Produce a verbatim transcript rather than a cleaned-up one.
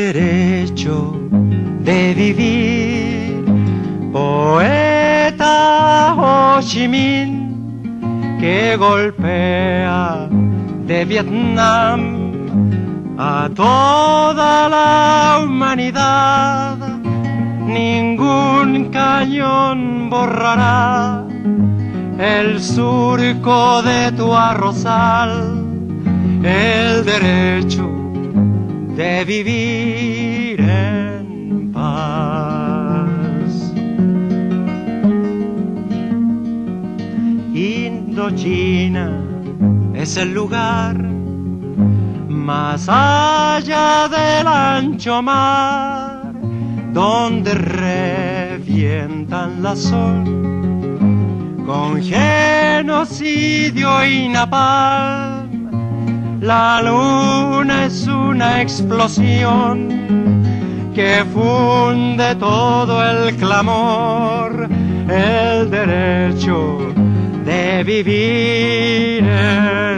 derecho de vivir. Poeta Ho Chi Minh, que golpea de Vietnam a toda la humanidad. Ningún cañón borrará el surco de tu arrozal, el derecho de vivir en paz. Indochina es el lugar más allá del ancho mar, donde revientan la sol con genocidio y napalm. La luna es una explosión que funde todo el clamor, el derecho de vivir en